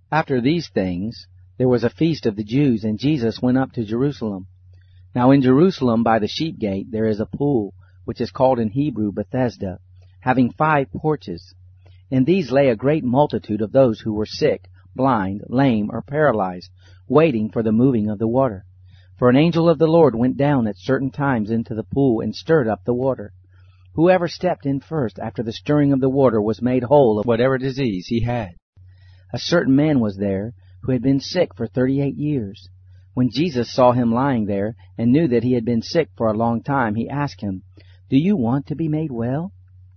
After these things, there was a feast of the Jews, and Jesus went up to Jerusalem. Now in Jerusalem by the sheep gate there is a pool, which is called in Hebrew Bethesda, having 5 porches. In these lay a great multitude of those who were sick, blind, lame, or paralyzed, waiting for the moving of the water. For an angel of the Lord went down at certain times into the pool and stirred up the water. Whoever stepped in first after the stirring of the water was made whole of whatever disease he had. A certain man was there who had been sick for 38 years. When Jesus saw him lying there and knew that he had been sick for a long time, he asked him, "Do you want to be made well?"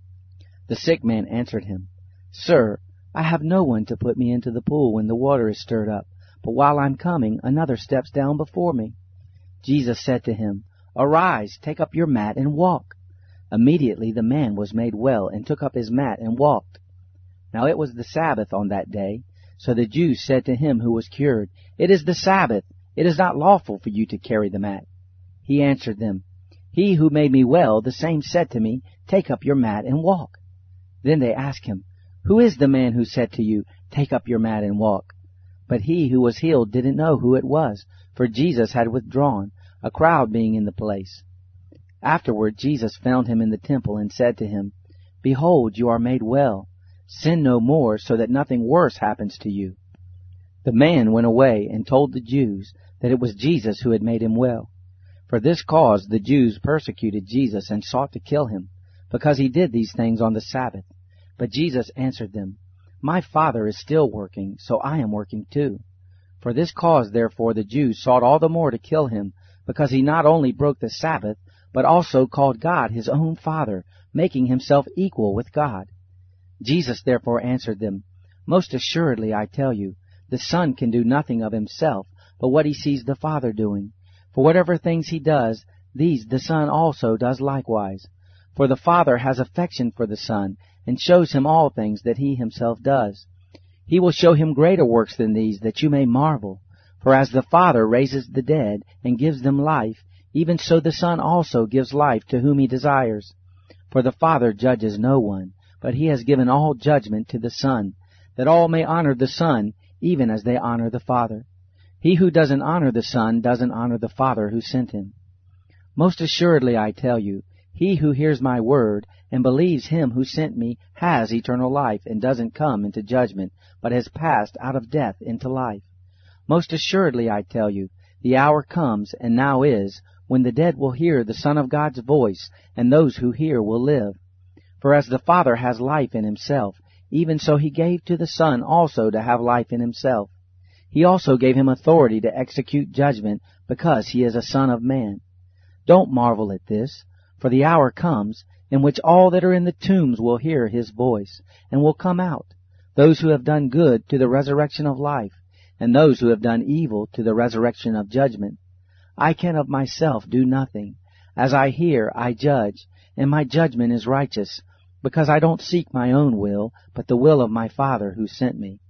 The sick man answered him, "Sir, I have no one to put me into the pool when the water is stirred up, but while I'm coming, another steps down before me." Jesus said to him, "Arise, take up your mat and walk." Immediately the man was made well and took up his mat and walked. Now it was the Sabbath on that day. So the Jews said to him who was cured, "It is the Sabbath. It is not lawful for you to carry the mat." He answered them, "He who made me well, the same said to me, 'Take up your mat and walk.'" Then they asked him, "Who is the man who said to you, 'Take up your mat and walk'?" But he who was healed didn't know who it was, for Jesus had withdrawn, a crowd being in the place. Afterward Jesus found him in the temple and said to him, "Behold, you are made well. Sin no more, so that nothing worse happens to you." The man went away and told the Jews that it was Jesus who had made him well. For this cause the Jews persecuted Jesus and sought to kill him, because he did these things on the Sabbath. But Jesus answered them, "My Father is still working, so I am working too." For this cause, therefore, the Jews sought all the more to kill him, because he not only broke the Sabbath, but also called God his own Father, making himself equal with God. Jesus therefore answered them, "Most assuredly I tell you, the Son can do nothing of himself, but what he sees the Father doing. For whatever things he does, these the Son also does likewise. For the Father has affection for the Son, and shows him all things that he himself does. He will show him greater works than these, that you may marvel. For as the Father raises the dead and gives them life, even so the Son also gives life to whom he desires. For the Father judges no one, but he has given all judgment to the Son, that all may honor the Son, even as they honor the Father. He who doesn't honor the Son doesn't honor the Father who sent him. Most assuredly I tell you, he who hears my word and believes him who sent me has eternal life, and doesn't come into judgment, but has passed out of death into life. Most assuredly I tell you, the hour comes, and now is, when the dead will hear the Son of God's voice, and those who hear will live. For as the Father has life in himself, even so he gave to the Son also to have life in himself. He also gave him authority to execute judgment, because he is a Son of Man. Don't marvel at this, for the hour comes in which all that are in the tombs will hear his voice, and will come out, those who have done good to the resurrection of life, and those who have done evil to the resurrection of judgment. I can of myself do nothing. As I hear, I judge, and my judgment is righteous, because I don't seek my own will, but the will of my Father who sent me.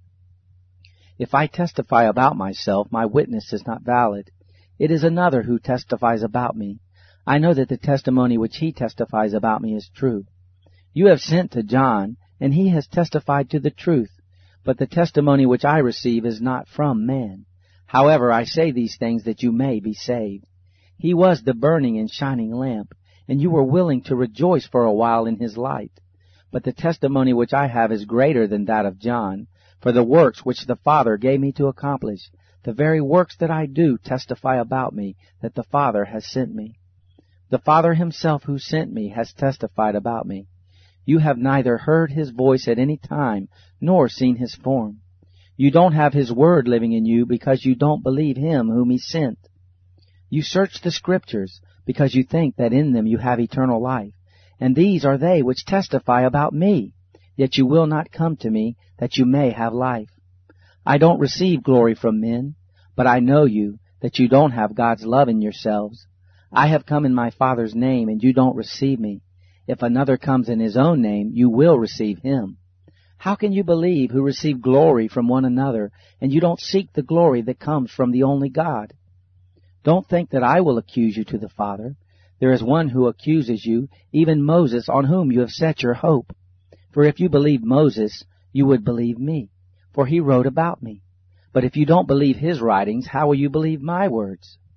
If I testify about myself, my witness is not valid. It is another who testifies about me. I know that the testimony which he testifies about me is true. You have sent to John, and he has testified to the truth, but the testimony which I receive is not from man. However, I say these things that you may be saved. He was the burning and shining lamp, and you were willing to rejoice for a while in his light. But the testimony which I have is greater than that of John, for the works which the Father gave me to accomplish, the very works that I do testify about me, that the Father has sent me. The Father himself who sent me has testified about me. You have neither heard his voice at any time, nor seen his form. You don't have his word living in you, because you don't believe him whom he sent. You search the Scriptures, because you think that in them you have eternal life, and these are they which testify about me. Yet you will not come to me, that you may have life. I don't receive glory from men, but I know you, that you don't have God's love in yourselves. I have come in my Father's name, and you don't receive me. If another comes in his own name, you will receive him. How can you believe who receive glory from one another, and you don't seek the glory that comes from the only God? Don't think that I will accuse you to the Father. There is one who accuses you, even Moses, on whom you have set your hope. For if you believed Moses, you would believe me, for he wrote about me. But if you don't believe his writings, how will you believe my words?